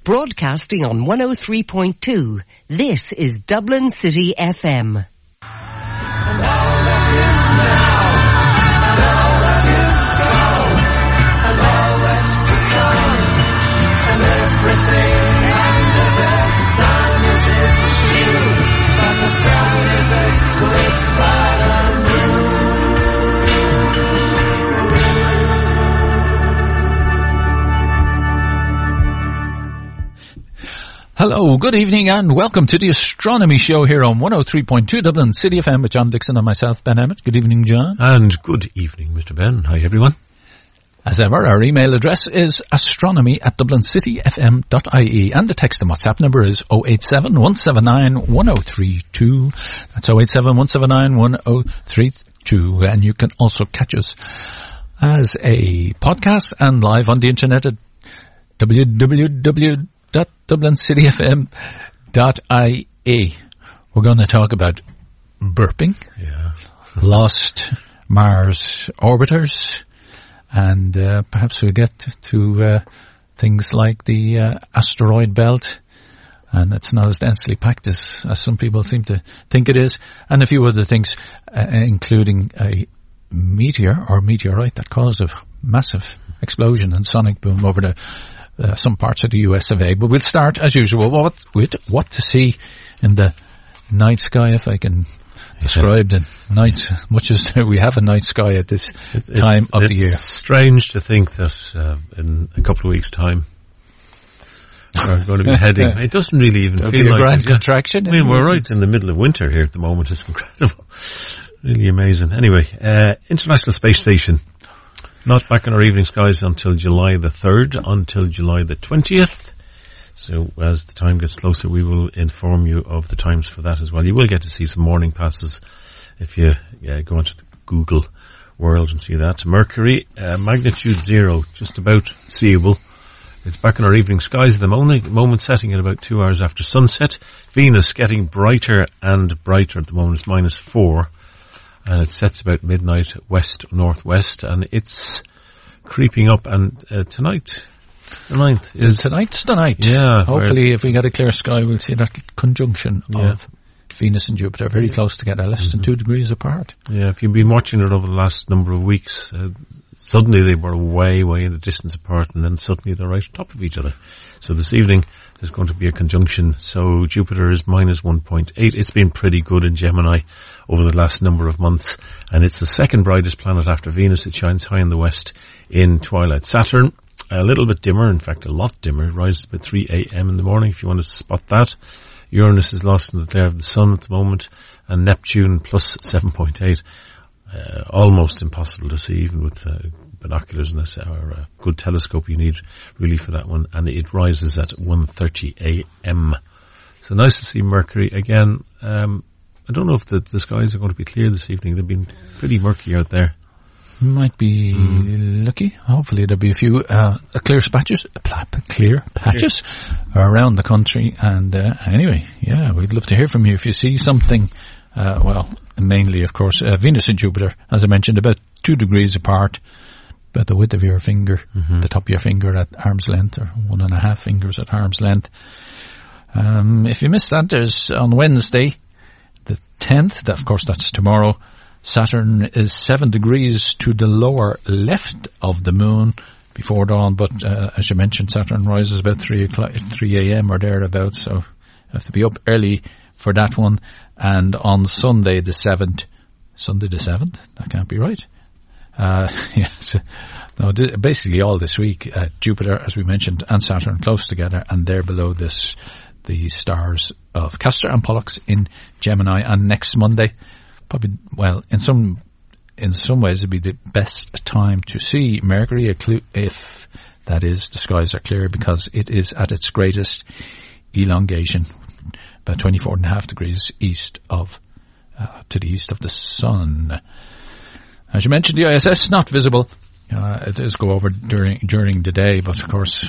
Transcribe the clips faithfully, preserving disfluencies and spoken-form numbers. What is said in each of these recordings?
Broadcasting on one oh three point two. This is Dublin City F M. And all that is now, and all that is gone, and all that's to come, and everything under the sun is its due, but the sun is eclipsed by the moon. Hello, good evening and welcome to the Astronomy Show here on one oh three point two Dublin City F M with John Dixon and myself, Ben Emmett. Good evening, John. And good evening, Mister Ben. Hi, everyone. As ever, our email address is astronomy at dublin city f m dot i e and the text and WhatsApp number is oh eight seven, one seven nine, one oh three two. That's oh eight seven, one seven nine, one oh three two. And you can also catch us as a podcast and live on the internet at w w w dot dublin city f m dot i e. We're going to talk about burping, yeah. lost Mars orbiters, and uh, perhaps we'll get to uh, things like the uh, asteroid belt, and it's not as densely packed as, as some people seem to think it is, and a few other things, uh, including a meteor or meteorite that caused a massive explosion and sonic boom over the Uh, some parts of the U S of A. But we'll start, as usual, what, with what to see in the night sky, if I can describe the night, much as we have a night sky at this it's, time it's, of it's the year. It's strange to think that uh, in a couple of weeks' time we're going to be heading. It doesn't really even There'll feel be a like grand it. contraction. I mean, we're right in the middle of winter here at the moment. It's incredible. Really amazing. Anyway, uh, International Space Station. Not back in our evening skies until July the third, until July the twentieth. So as the time gets closer, we will inform you of the times for that as well. You will get to see some morning passes if you yeah, go onto the Google world and see that. Mercury, uh, magnitude zero, just about seeable. It's back in our evening skies at the moment, moment setting at about two hours after sunset. Venus getting brighter and brighter at the moment. It's minus four. And it sets about midnight west-northwest, and it's creeping up, and uh, tonight, the ninth is... Tonight's the night. Yeah. Hopefully, if we get a clear sky, we'll see that conjunction yeah. of Venus and Jupiter very close together, less mm-hmm. than two degrees apart. Yeah, if you've been watching it over the last number of weeks, uh, suddenly they were way, way in the distance apart, and then suddenly they're right on top of each other. So this evening, there's going to be a conjunction. So Jupiter is minus one point eight. It's been pretty good in Gemini over the last number of months, and it's the second brightest planet after Venus. It shines high in the west in twilight. Saturn, a little bit dimmer, in fact a lot dimmer. It rises about three a.m. in the morning if you want to spot that. Uranus is lost in the glare of the sun at the moment, and Neptune plus seven point eight. Uh, almost impossible to see even with uh, binoculars and a or a good telescope you need really for that one, and it rises at one thirty a.m. So nice to see Mercury again. Um, I don't know if the, the skies are going to be clear this evening. They've been pretty murky out there. Might be mm. lucky. Hopefully there'll be a few uh, clear patches, clear patches clear. around the country. And uh, anyway, yeah, we'd love to hear from you if you see something. Uh, well, mainly, of course, uh, Venus and Jupiter, as I mentioned, about two degrees apart, about the width of your finger, mm-hmm. the top of your finger at arm's length, or one and a half fingers at arm's length. Um, if you missed that, there's on Wednesday, the tenth, that, of course, that's tomorrow, Saturn is seven degrees to the lower left of the moon before dawn, but uh, as you mentioned, Saturn rises about three o'clock, three a.m. or thereabouts, so you have to be up early for that one. And on Sunday the seventh, Sunday the seventh, that can't be right. Uh, yes, no, basically all this week, uh, Jupiter, as we mentioned, and Saturn close together, and they're below this, the stars of Castor and Pollux in Gemini. And next Monday, probably, well, in some, in some ways it'd be the best time to see Mercury, if that is, the skies are clear, because it is at its greatest elongation, about twenty-four and a half degrees east of, uh, to the east of the sun. As you mentioned, the I S S not visible. Uh, it does go over during, during the day, but of course,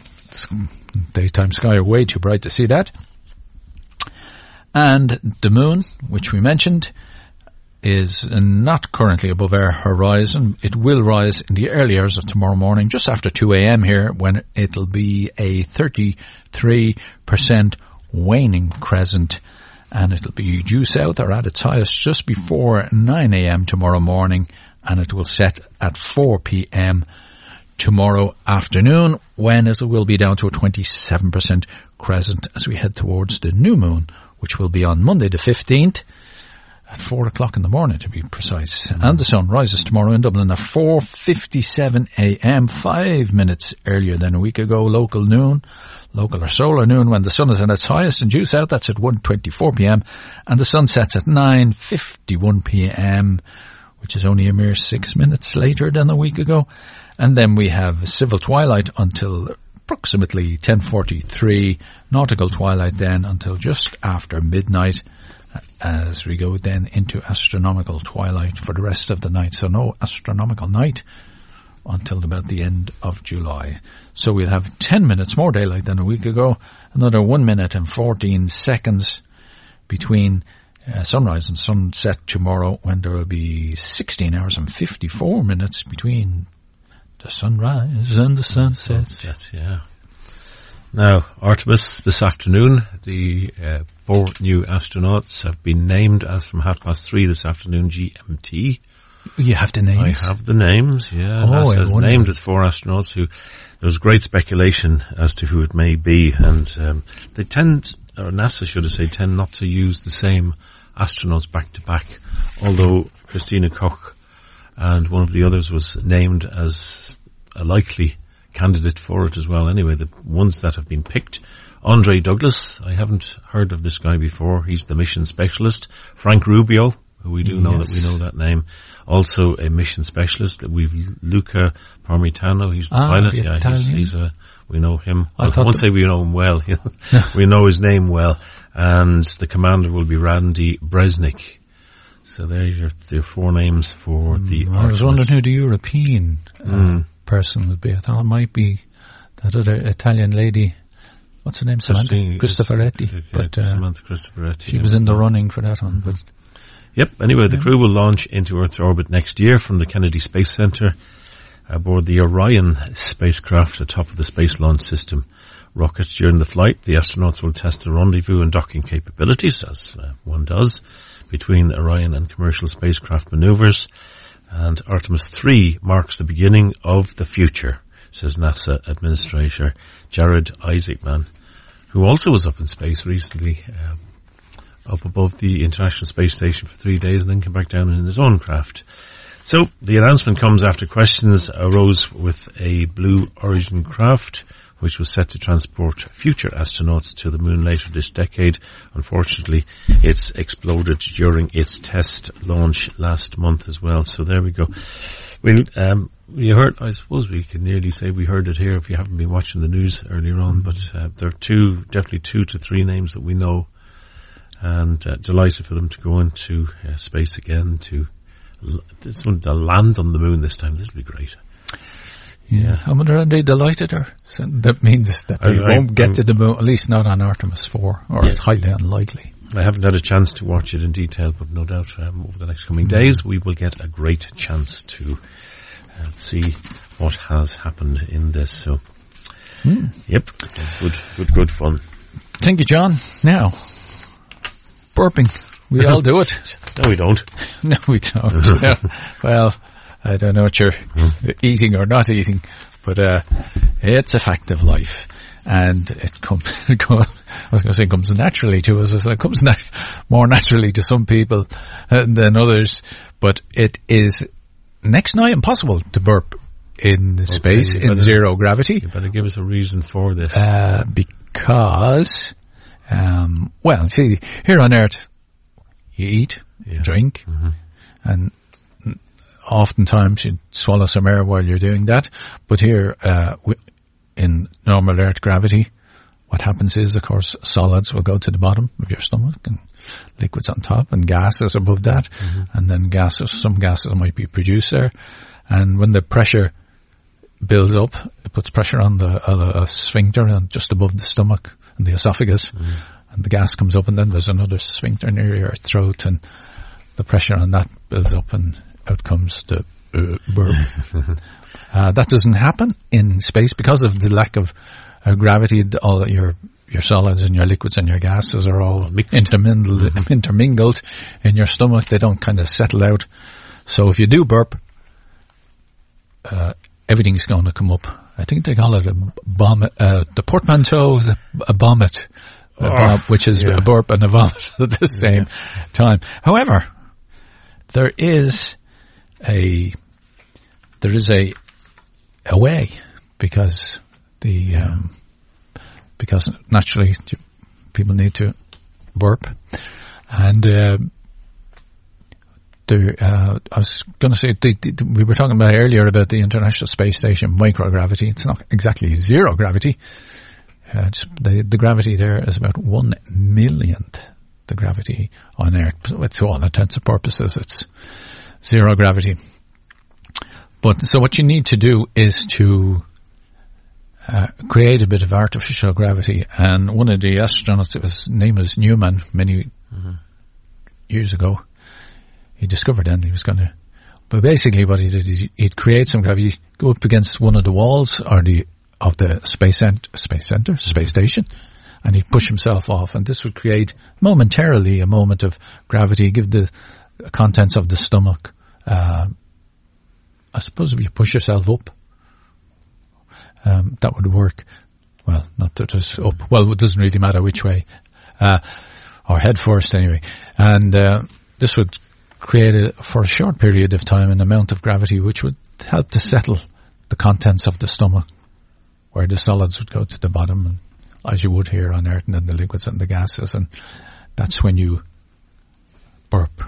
daytime sky are way too bright to see that. And the moon, which we mentioned, is not currently above our horizon. It will rise in the early hours of tomorrow morning, just after two a.m. here, when it'll be a thirty-three percent waning crescent, and it'll be due south or at its highest just before nine a.m. tomorrow morning, and it will set at four p.m. tomorrow afternoon, when it will be down to a twenty-seven percent crescent as we head towards the new moon, which will be on Monday the fifteenth at four o'clock in the morning, to be precise. Mm-hmm. And the sun rises tomorrow in Dublin at four fifty-seven a.m., five minutes earlier than a week ago, local noon, local or solar noon, when the sun is at its highest and due south. That's at one twenty-four p.m. and the sun sets at nine fifty-one p.m., which is only a mere six minutes later than a week ago. And then we have civil twilight until approximately ten forty-three, nautical twilight then until just after midnight, as we go then into astronomical twilight for the rest of the night. So no astronomical night until about the end of July. So we'll have ten minutes more daylight than a week ago, another one minute and fourteen seconds between uh, sunrise and sunset tomorrow, when there will be sixteen hours and fifty-four minutes between the sunrise and the sunset. sunset yeah. Now, Artemis, this afternoon, the uh, four new astronauts have been named as from half past three this afternoon G M T. You have the names? I have the names, yeah. Oh, NASA has wonder. named its four astronauts who, there was great speculation as to who it may be, and um, they tend, or NASA should have said, tend not to use the same astronauts back to back, although Christina Koch and one of the others was named as a likely candidate for it as well. Anyway, the ones that have been picked: Andre Douglas, I haven't heard of this guy before, he's the mission specialist. Frank Rubio, who we do yes. know that we know that name, also a mission specialist. We've Luca Parmitano, he's the ah, pilot. the yeah, he's, he's a, we know him. I, I won't say we know him well, we know his name well. And the commander will be Randy Bresnik. So there's your, your four names for mm, the I was Artemis. wondering who the European uh, mm. person would be. I thought it might be that other Italian lady. What's her name? Samantha Cristoforetti. But uh, Samantha Cristoforetti. She yeah. was in the running for that one. But Yep. Anyway, yeah. the crew will launch into Earth's orbit next year from the Kennedy Space Center aboard the Orion spacecraft atop of the Space Launch System rocket. During the flight, the astronauts will test the rendezvous and docking capabilities, as uh, one does, between Orion and commercial spacecraft maneuvers. And Artemis three marks the beginning of the future, says NASA Administrator Jared Isaacman, who also was up in space recently, um, up above the International Space Station for three days and then came back down in his own craft. So the announcement comes after questions arose with a Blue Origin craft, which was set to transport future astronauts to the moon later this decade. Unfortunately, it's exploded during its test launch last month as well. So there we go. Well, um, you heard, I suppose we can nearly say we heard it here if you haven't been watching the news earlier on, but uh, there are two, definitely two to three names that we know, and uh, delighted for them to go into uh, space again, to, this one, to land on the moon this time. This will be great. Yeah, I wonder, are they delighted, or so that means that they I, won't I, get I'm, to the moon, at least not on Artemis four, or yeah. it's highly unlikely. I haven't had a chance to watch it in detail, but no doubt um, over the next coming days we will get a great chance to uh, see what has happened in this. So, mm. yep, good, good, good fun. Thank you, John. Now, burping. We all do it. No, we don't. No, we don't. No. Well, I don't know what you're eating or not eating, but uh, it's a fact of life. And it comes, it comes I was going to say it comes naturally to us. It comes na- more naturally to some people uh, than others. But it is next to impossible to burp in okay, space in better, zero gravity. You better give us a reason for this. Uh, because, um, well, see, here on Earth, you eat, yeah. drink, mm-hmm. and oftentimes you swallow some air while you're doing that. But here, uh, in normal Earth gravity, what happens is, of course, solids will go to the bottom of your stomach and liquids on top and gases above that. Mm-hmm. And then gases, some gases might be produced there. And when the pressure builds up, it puts pressure on the uh, a sphincter and just above the stomach and the esophagus. Mm-hmm. And the gas comes up, and then there's another sphincter near your throat, and the pressure on that builds up and out comes the uh, burp. uh, that doesn't happen in space because of the lack of uh, gravity. All your your solids and your liquids and your gases are all intermingled, intermingled in your stomach. They don't kind of settle out. So if you do burp, uh, everything's going to come up. I think they call it a vomit, uh, the portmanteau, the, a vomit, a Oh, vom- which is yeah. a burp and a vomit at the same Yeah. time. However, there is a, there is a, a way because the, um, because naturally people need to burp. And, uh, there, uh, I was going to say, the, the, we were talking about earlier about the International Space Station microgravity. It's not exactly zero gravity. Uh, it's, the, the gravity there is about one millionth the gravity on Earth. So it's all intents and purposes, it's zero gravity. But, so what you need to do is to Uh, create a bit of artificial gravity, and one of the astronauts, his name was Newman, many mm-hmm. years ago, he discovered then he was going to, but basically what he did is he'd create some gravity, go up against one of the walls or the of the space cent- space center, space station, and he'd push himself off, and this would create momentarily a moment of gravity, give the contents of the stomach. Uh, I suppose if you push yourself up, Um, that would work. Well, not that it's up. Well, it doesn't really matter which way. Uh, or head first anyway. And, uh, this would create a, for a short period of time an amount of gravity which would help to settle the contents of the stomach, where the solids would go to the bottom, and, as you would here on Earth, and then the liquids and the gases, and that's when you burp.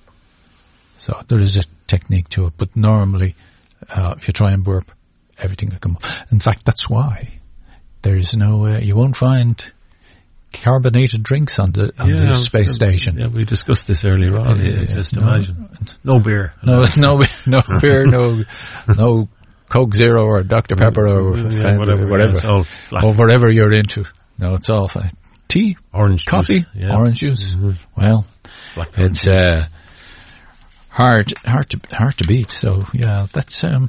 So there is a technique to it, but normally, uh, if you try and burp, everything will come up. In fact, that's why there is no, uh, you won't find carbonated drinks on the, on yeah, the space uh, station. Yeah, we discussed this earlier on. Uh, Yeah, just no, imagine. No beer. No, no, no beer, no, no Coke Zero or Doctor Pepper or Yeah, Fanta, whatever. whatever, Yeah, it's all black. or whatever you're into. No, it's all fine. Tea, Orange coffee, juice. Yeah. orange juice. Mhm. Well, Black it's, uh, hard, hard to, hard to beat. So yeah, that's, um,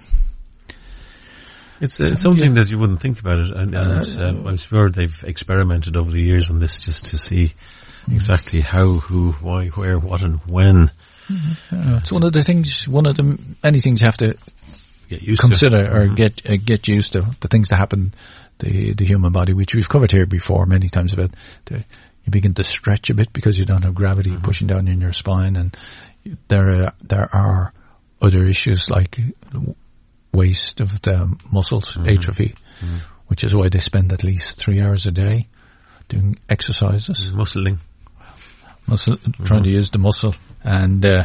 It's uh, something that you wouldn't think about it, and, and uh, I'm sure they've experimented over the years on this just to see exactly how, who, why, where, what, and when. uh, it's one of the things, one of the many things you have to Get used consider to. or Mhm. get uh, get used to, the things that happen the the human body, which we've covered here before many times. About the, you begin to stretch a bit because you don't have gravity mm-hmm. pushing down in your spine, and there are, there are other issues like waste of the muscles, mm-hmm. atrophy, mm-hmm. which is why they spend at least three hours a day doing exercises, muscling, muscle, mm-hmm. trying to use the muscle, and uh,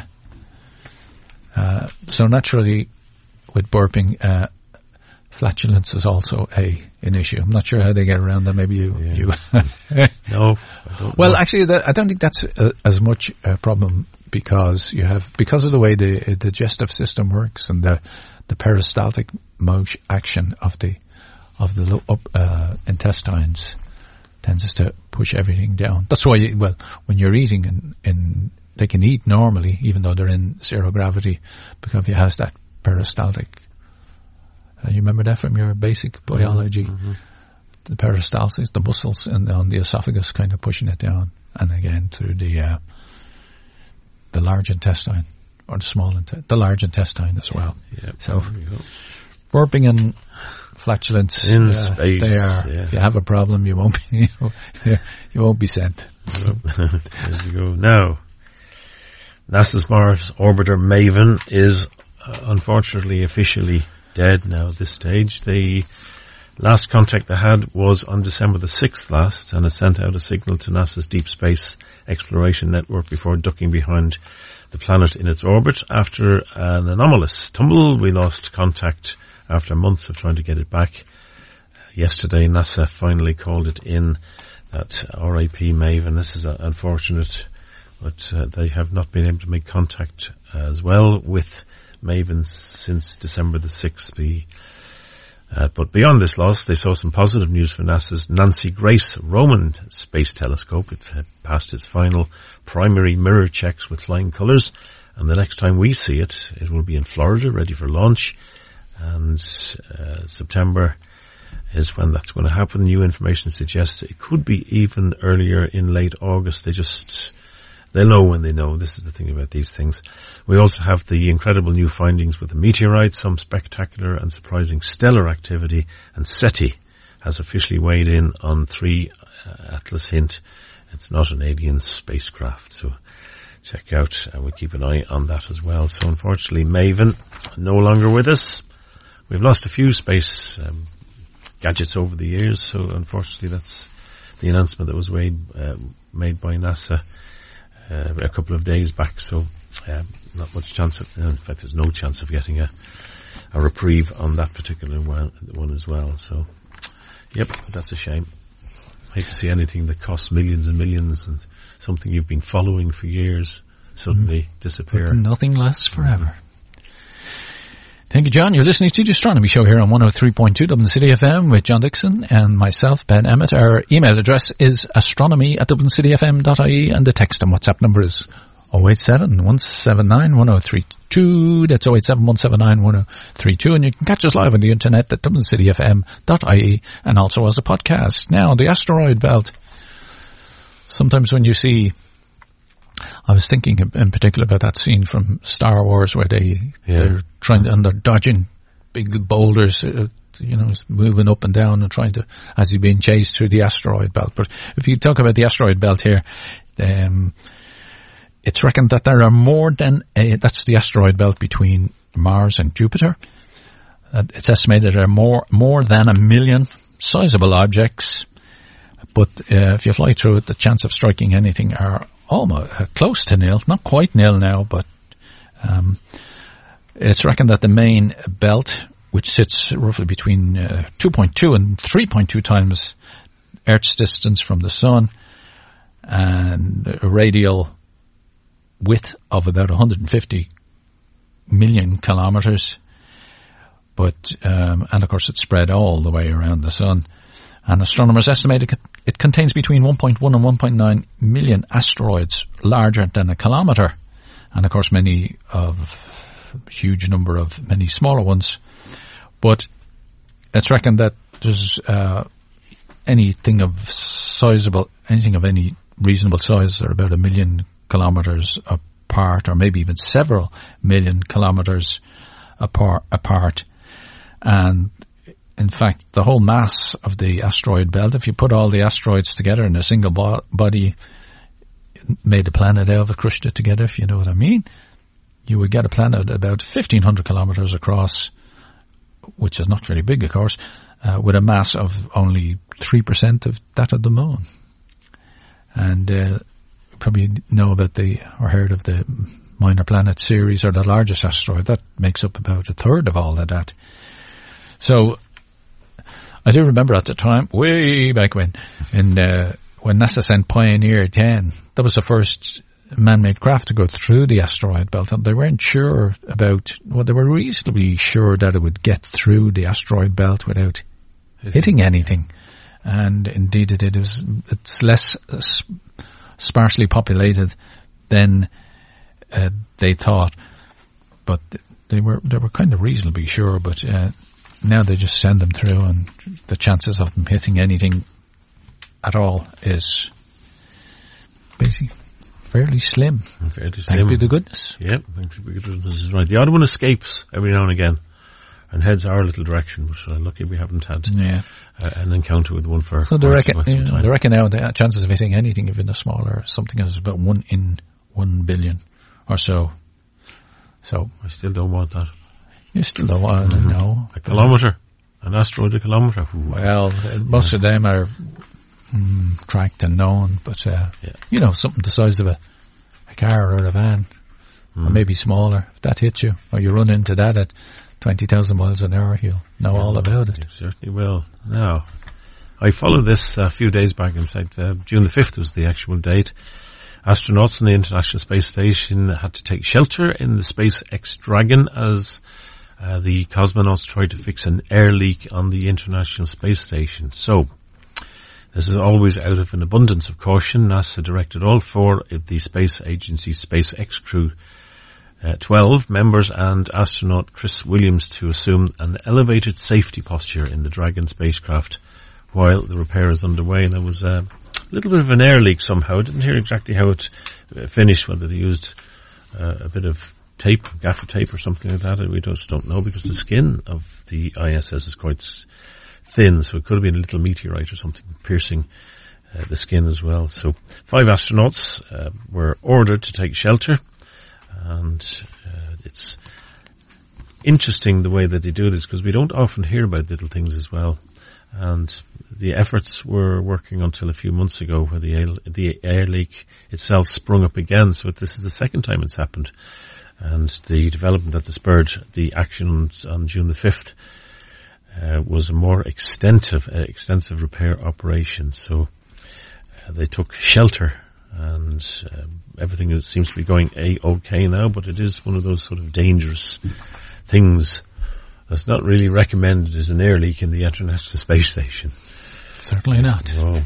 uh, so naturally. With burping, uh, flatulence is also a an issue. I'm not sure how they get around that. Maybe you. Yeah. you no. I don't well, know. actually, that, I don't think that's a, as much a problem because you have because of the way the, the digestive system works and the the peristaltic motion action of the of the lo- up, uh, intestines tends to push everything down. That's why, you, well, when you're eating in, in they can eat normally even though they're in zero gravity because it has that peristaltic. Uh, you remember that from your basic biology? Mm-hmm. The peristalsis, the muscles and on the esophagus kind of pushing it down. And again through the, uh, the large intestine or the small, inte- the large intestine as well. Yeah. So burping and flatulence, in uh, space, they are, yeah. if you have a problem, you won't be, you won't be sent. So. There you go. Now, NASA's Mars orbiter MAVEN is uh, unfortunately officially dead now at this stage. The last contact they had was on December the sixth last, and it sent out a signal to NASA's Deep Space Exploration Network before ducking behind the planet in its orbit. After an anomalous tumble, we lost contact after months of trying to get it back. Yesterday, NASA finally called it in, that R I P MAVEN. This is uh, unfortunate, but uh, they have not been able to make contact uh, as well with MAVEN since December the sixth. The Uh, but beyond this loss, they saw some positive news for NASA's Nancy Grace Roman Space Telescope. It had passed its final primary mirror checks with flying colours, and the next time we see it, it will be in Florida, ready for launch. And uh, September is when that's going to happen. New information suggests it could be even earlier, in late August. They just, they'll know when they know. This is the thing about these things. We also have the incredible new findings with the meteorite, some spectacular and surprising stellar activity, and SETI has officially weighed in on three uh, Atlas hint. It's not an alien spacecraft, so check out, and uh, we'll keep an eye on that as well. So unfortunately, Maven no longer with us. We've lost a few space um, gadgets over the years, so unfortunately that's the announcement that was made, uh, made by NASA uh, a couple of days back. So um, not much chance of, in fact there's no chance of getting a, a reprieve on that particular one, one as well. So yep, that's a shame. I hate to see anything that costs millions and millions and something you've been following for years suddenly mm. disappear. But nothing lasts forever. Thank you, John. You're listening to the Astronomy Show here on one oh three point two Dublin City F M with John Dixon and myself, Ben Emmett. Our email address is astronomy at dublin city f m dot i e, and the text and WhatsApp number is oh eight seven, one seven nine, one oh three two. That's oh eight seven, one seven nine, one oh three two. And you can catch us live on the internet at dublin city f m dot i e and also as a podcast. Now, the asteroid belt. Sometimes when you see, I was thinking in particular about that scene from Star Wars where they, yeah. they're trying to, and they're dodging big boulders, uh, you know, moving up and down and trying to, as he's being chased through the asteroid belt. But if you talk about the asteroid belt here, um, it's reckoned that there are more than, a, that's the asteroid belt between Mars and Jupiter. Uh, it's estimated there are more, more than a million sizable objects. But uh, if you fly through it, the chance of striking anything are almost uh, close to nil. Not quite nil now, but um, it's reckoned that the main belt, which sits roughly between uh, two point two and three point two times Earth's distance from the Sun, and a radial width of about one hundred fifty million kilometres, but um, and of course it's spread all the way around the Sun. And astronomers estimate it, it contains between one point one and one point nine million asteroids larger than a kilometre. And of course many of, huge number of many smaller ones. But it's reckoned that there's, uh, anything of sizable, anything of any reasonable size are about a million kilometres apart, or maybe even several million kilometres apart, apart. And in fact, the whole mass of the asteroid belt, if you put all the asteroids together in a single bo- body, made a planet out of it, crushed it together, if you know what I mean, you would get a planet about fifteen hundred kilometres across, which is not very big, of course, uh, with a mass of only three percent of that of the Moon. And uh, you probably know about the, or heard of the Minor Planet series, or the largest asteroid. That makes up about a third of all of that. So, I do remember at the time, way back when, in uh, when NASA sent Pioneer ten, that was the first man-made craft to go through the asteroid belt, and they weren't sure about, well, they were reasonably sure that it would get through the asteroid belt without hitting anything. And indeed it did. It was, it's less uh, sparsely populated than uh, they thought, but they were they were kind of reasonably sure, but uh, now they just send them through, and the chances of them hitting anything at all is basically fairly slim. Fairly slim. Thank be the goodness. Yep, thank be the goodness is right. The odd one escapes every now and again and heads our little direction, but uh, lucky we haven't had yeah. uh, an encounter with one for so they reckon, quite some yeah, time. they reckon now the chances of hitting anything, even a smaller something, is about one in one billion or so. So I still don't want that. You still don't want to mm-hmm. know. A kilometre. An asteroid a kilometre. Well, most yeah. of them are mm, tracked and known, but, uh, yeah. you know, something the size of a, a car or a van, mm. or maybe smaller. If that hits you, or you run into that at twenty thousand miles an hour, you'll know yeah, all about it. You certainly will. Now, I followed this a few days back and said uh, June the fifth was the actual date. Astronauts on the International Space Station had to take shelter in the SpaceX Dragon as uh, the cosmonauts tried to fix an air leak on the International Space Station. So, this is always out of an abundance of caution. NASA directed all four of the space agency's SpaceX crew, uh, twelve members and astronaut Chris Williams, to assume an elevated safety posture in the Dragon spacecraft while the repair is underway. And there was a little bit of an air leak somehow. I didn't hear exactly how it uh, finished, whether they used uh, a bit of tape, gaffer tape or something like that. We just don't know, because the skin of the I S S is quite thin, so it could have been a little meteorite or something piercing uh, the skin as well. So five astronauts uh, were ordered to take shelter, and uh, it's interesting the way that they do this, because we don't often hear about little things as well. And the efforts were working until a few months ago, where the air, the air leak itself sprung up again. So this is the second time it's happened. And the development that spurred the action on, on June the fifth uh, was a more extensive, uh, extensive repair operation. So uh, they took shelter, and uh, everything is, seems to be going a-okay now. But it is one of those sort of dangerous things that's not really recommended as an air leak in the International Space Station. Certainly not. Oh.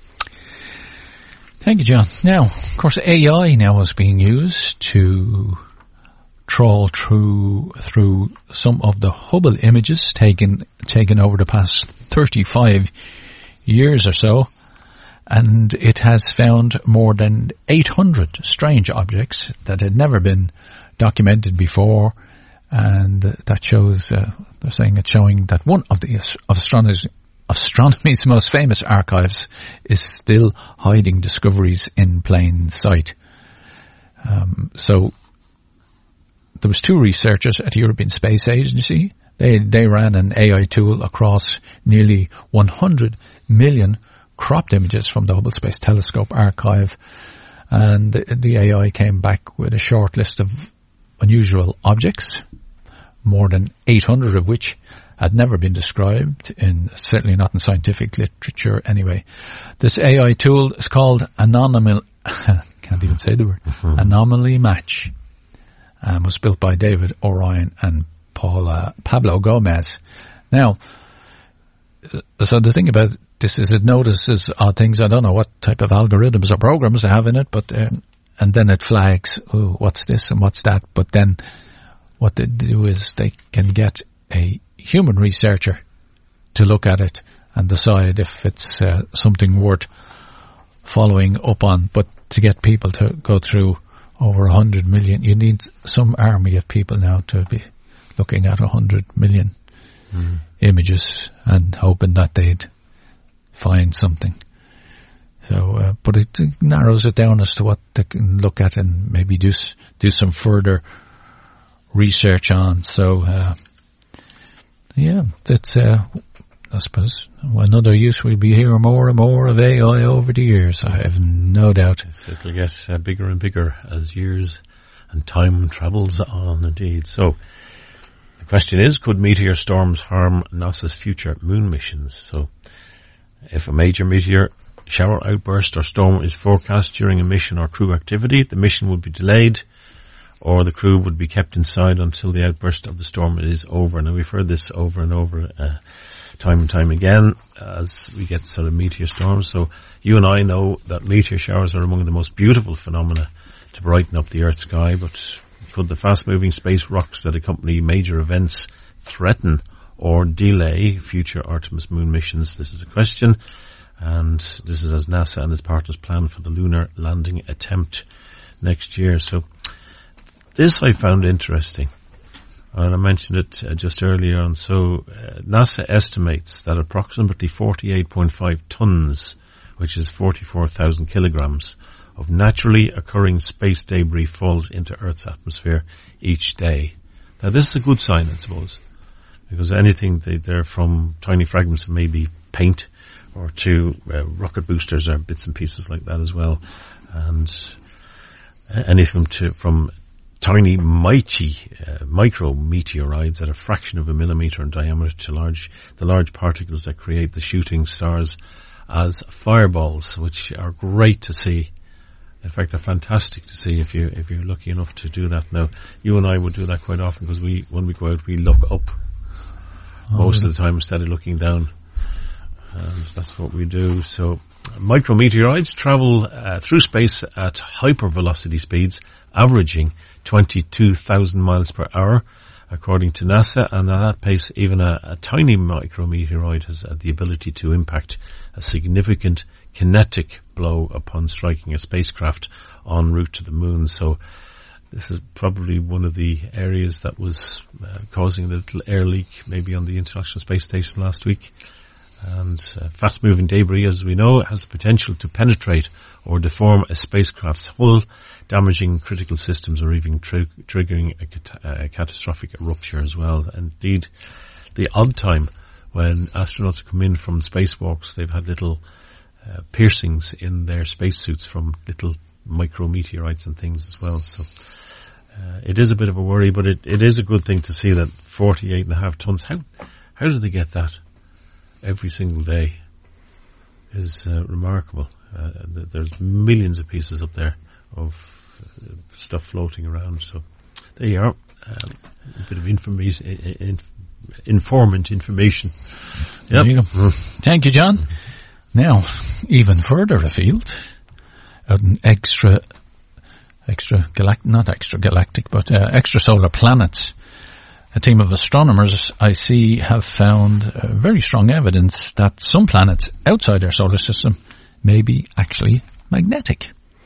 Thank you, John. Now, of course, A I now is being used to trawl through through some of the Hubble images taken taken over the past thirty-five years or so, and it has found more than eight hundred strange objects that had never been documented before. And that shows, uh, they're saying it's showing that one of the of astronomy's, astronomy's most famous archives is still hiding discoveries in plain sight. Um, so there was two researchers at the European Space Agency. They they ran an A I tool across nearly one hundred million cropped images from the Hubble Space Telescope archive, and the, the A I came back with a short list of unusual objects, more than eight hundred of which had never been described, in certainly not in scientific literature anyway. This A I tool is called Anomaly, can't even say the word, mm-hmm. Anomaly Match, and was built by David Orion and Paula, Pablo Gomez. Now, so the thing about this is it notices odd things. I don't know what type of algorithms or programs they have in it, but um, and then it flags, oh, what's this and what's that. But then what they do is they can get a human researcher to look at it and decide if it's uh, something worth following up on. But to get people to go through over a hundred million, you need some army of people now to be looking at a hundred million mm. images and hoping that they'd find something. So, uh, but it narrows it down as to what they can look at and maybe do do some further research on. So, uh, yeah, that's, uh, I suppose another use we'll be hearing more and more of A I over the years. I have no doubt. It'll get uh, bigger and bigger as years and time travels on, indeed. So, the question is, could meteor storms harm NASA's future moon missions? So, if a major meteor shower outburst or storm is forecast during a mission or crew activity, the mission would be delayed, or the crew would be kept inside until the outburst of the storm is over. Now, we've heard this over and over uh, time and time again as we get sort of meteor storms. So you and I know that meteor showers are among the most beautiful phenomena to brighten up the Earth's sky, but could the fast-moving space rocks that accompany major events threaten or delay future Artemis moon missions? This is a question, and this is as NASA and its partners plan for the lunar landing attempt next year. So this I found interesting, and I mentioned it uh, just earlier on. So uh, NASA estimates that approximately forty-eight point five tons, which is forty-four thousand kilograms, of naturally occurring space debris falls into Earth's atmosphere each day. Now this is a good sign, I suppose, because anything they, they're from tiny fragments of maybe paint or to uh, rocket boosters or bits and pieces like that as well, and uh, anything to, from tiny, mighty uh, micro meteorites at a fraction of a millimeter in diameter to large, the large particles that create the shooting stars as fireballs, which are great to see. In fact, they're fantastic to see if you if you're lucky enough to do that. Now, you and I would do that quite often because we when we go out we look up oh, most really? of the time instead of looking down. And that's what we do. So, micrometeoroids travel uh, through space at hypervelocity speeds, averaging twenty-two thousand miles per hour, according to NASA. And at that pace, even a, a tiny micrometeoroid has uh, the ability to impact a significant kinetic blow upon striking a spacecraft en route to the moon. So, this is probably one of the areas that was uh, causing a little air leak, maybe on the International Space Station last week. And uh, fast-moving debris, as we know, has the potential to penetrate or deform a spacecraft's hull, damaging critical systems or even tri- triggering a, cat- a catastrophic rupture as well. Indeed, the odd time when astronauts come in from spacewalks, they've had little uh, piercings in their spacesuits from little micrometeorites and things as well. So uh, it is a bit of a worry, but it, it is a good thing to see that forty-eight and a half tons. How how did they get that every single day is uh, remarkable. Uh, there's millions of pieces up there of uh, stuff floating around. So there you are. Um, a bit of information, in, informant information. Yep. There you go. Mm. Thank you, John. Now, even further afield, an extra, extra galactic, not extra galactic, but uh, extrasolar planets. A team of astronomers I see have found uh, very strong evidence that some planets outside our solar system may be actually magnetic.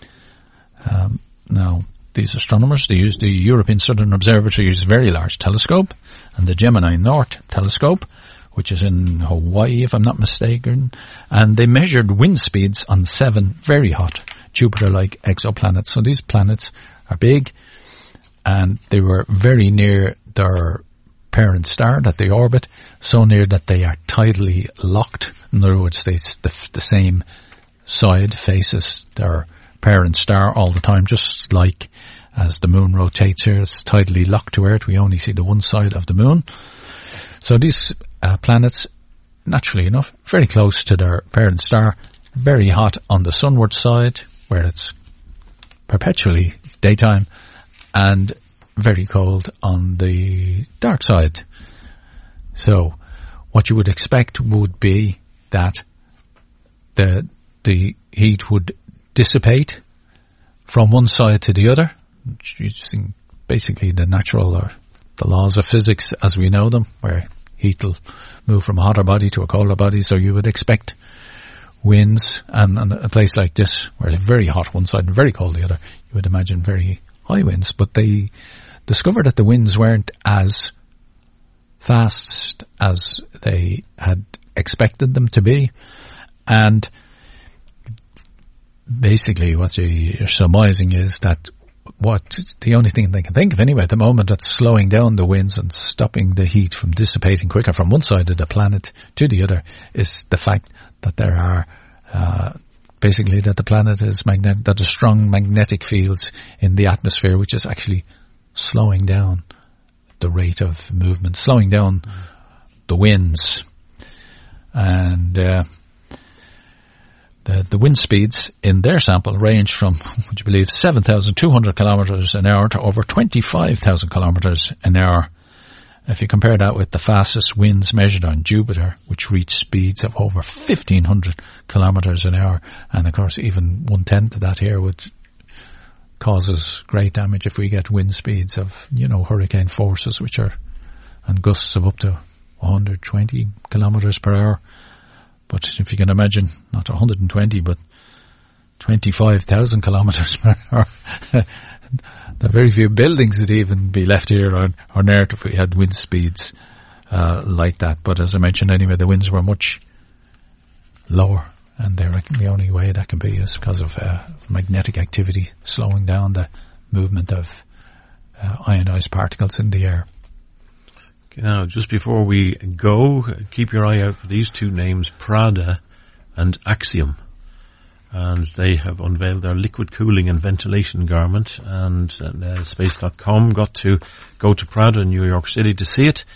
Um, now, these astronomers, they use the European Southern Observatory's Very Large Telescope and the Gemini North Telescope, which is in Hawaii, if I'm not mistaken, and they measured wind speeds on seven very hot Jupiter-like exoplanets. So these planets are big, and they were very near their parent star that they orbit, so near that they are tidally locked. In other words, they the, the same side faces their parent star all the time, just like as the moon rotates here, it's tidally locked to Earth. We only see the one side of the moon. So these uh, planets, naturally enough, very close to their parent star, very hot on the sunward side, where it's perpetually daytime, and very cold on the dark side. So what you would expect would be that the the heat would dissipate from one side to the other, using basically the natural or the laws of physics as we know them, where heat will move from a hotter body to a colder body. So you would expect winds, and, and a place like this, where it's very hot one side and very cold the other, you would imagine very high winds. But they discovered that the winds weren't as fast as they had expected them to be, and basically what you're surmising is that what the only thing they can think of anyway at the moment that's slowing down the winds and stopping the heat from dissipating quicker from one side of the planet to the other is the fact that there are uh, basically that the planet is magnetic, that there's strong magnetic fields in the atmosphere, which is actually slowing down the rate of movement, slowing down mm. the winds. And uh, the, the wind speeds in their sample range from, would you believe, seven thousand two hundred kilometers an hour to over twenty-five thousand kilometers an hour. If you compare that with the fastest winds measured on Jupiter, which reach speeds of over fifteen hundred kilometers an hour, and of course even one-tenth of that here would causes great damage if we get wind speeds of, you know, hurricane forces, which are, and gusts of up to one hundred twenty kilometers per hour. But if you can imagine, not one hundred twenty, but twenty-five thousand kilometers per hour, the very few buildings would even be left here on, on Earth if we had wind speeds uh, like that. But as I mentioned anyway, the winds were much lower, and they reckon the only way that can be is because of uh, magnetic activity slowing down the movement of uh, ionized particles in the air. Okay, now, just before we go, keep your eye out for these two names, Prada and Axiom. And they have unveiled their liquid cooling and ventilation garment, and uh, space dot com got to go to Prada in New York City to see it.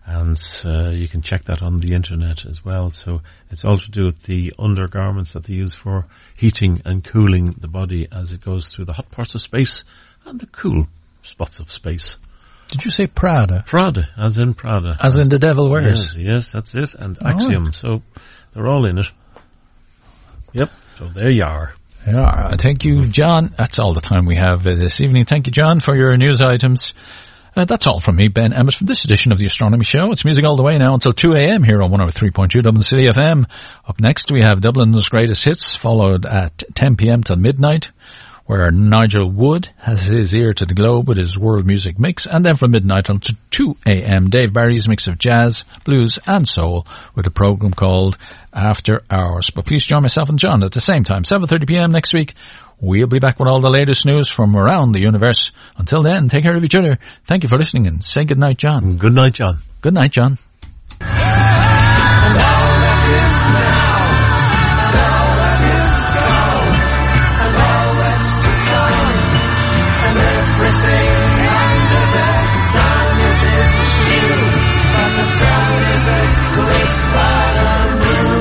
And uh, you can check that on the internet as well. So it's all to do with the undergarments that they use for heating and cooling the body as it goes through the hot parts of space and the cool spots of space. Did you say Prada? Prada, as in Prada. As in the devil wears? Yes, yes, that's it. And Axiom. Right. So they're all in it. Yep. So there you are. Yeah, thank you, John. That's all the time we have uh, this evening. Thank you, John, for your news items. Uh, that's all from me, Ben Emmett, from this edition of the Astronomy Show. It's music all the way now until two a.m. here on one oh three point two Dublin City F M. Up next, we have Dublin's Greatest Hits, followed at ten p.m. till midnight, where Nigel Wood has his ear to the globe with his world music mix. And then from midnight until two a.m., Dave Barry's mix of jazz, blues and soul with a program called After Hours. But please join myself and John at the same time, seven thirty p.m. next week. We'll be back with all the latest news from around the universe. Until then, take care of each other. Thank you for listening and say good night, John. Good night, John. Good night, John. And all that is now, and all that is gone, and all that's to come, and everything under the sun is in view, but the sun is eclipsed by the moon.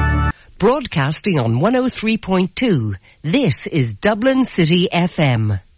Broadcasting on one oh three point two, this is Dublin City F M.